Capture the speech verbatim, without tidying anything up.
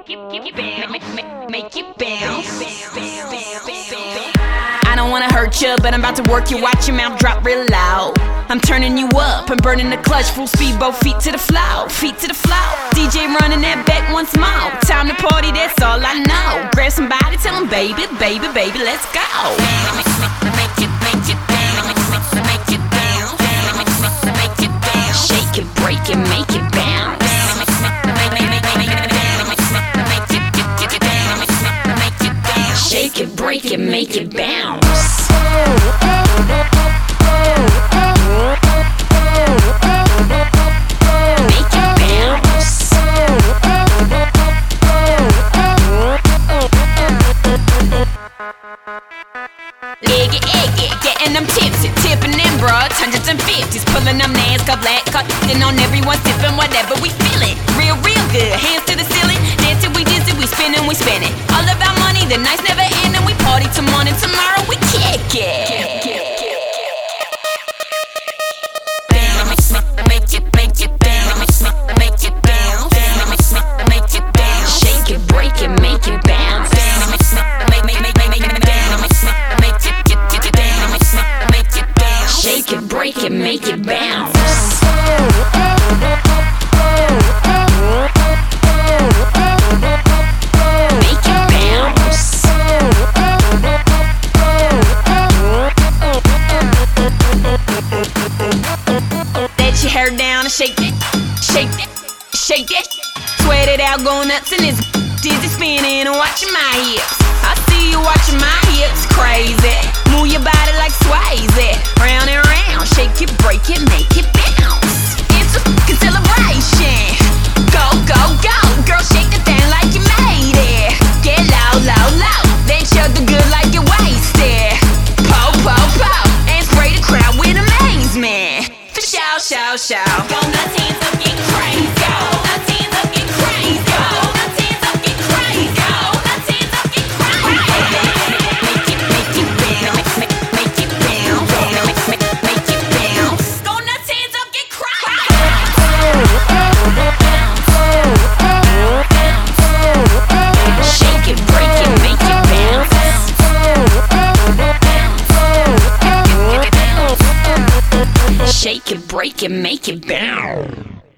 Make it bounce. I don't wanna hurt you, but I'm about to work you. Watch your mouth drop real loud. I'm turning you up and burning the clutch. Full speed, both feet to the floor, feet to the floor. D J running that back once more. Time to party, that's all I know. Grab somebody, tell them baby, baby, baby, let's go. Make it, make it bounce. Make it bounce. Make it bounce. Shake it, break it, make it bounce. Shake it, break it, make it bounce. Make it bounce. Eggy, eggy, getting them tipsy, tipping them broads, hundreds and fifties, pulling them NASCAR black, cutting on everyone, sipping whatever we feeling. Real, real good, hands to the ceiling, dancing, we dizzy, we spinning, we spinning. All about money, the nights never end, and we party till morning. Tomorrow we kick it. Make it, make it bounce, make it bounce, make it bounce. Shake it, break it, make it bounce. Make, make, make, make it bounce. Make it, get, get it bounce. Make it bounce. Shake it, break it, make it bounce. Let your hair down and shake it, shake it, shake it. Sweat it out, go nuts and it's dizzy spinning and watching my hips. I see you watching my hips, crazy. Move your body like Swayze, round and round. Shake it, break it, make it bounce. It's a fucking celebration. Go, go, go, girl, shake the thing like you made it. Get low, low, low, then show the good like you wasted. Po, po, po, and spray the crowd with amazement. Shout, shout, shout. Go nuts, hands up, get crazy. Go nuts, hands up, get crazy. Go nuts, hands up, get crazy. Go nuts, hands up, get crazy. Make it, make it bounce. Make, make it bounce. Make, make, make it bounce. Go nuts, hands up, get crazy. Shake it, break it, make it bounce. Shake it, break it, make it bounce.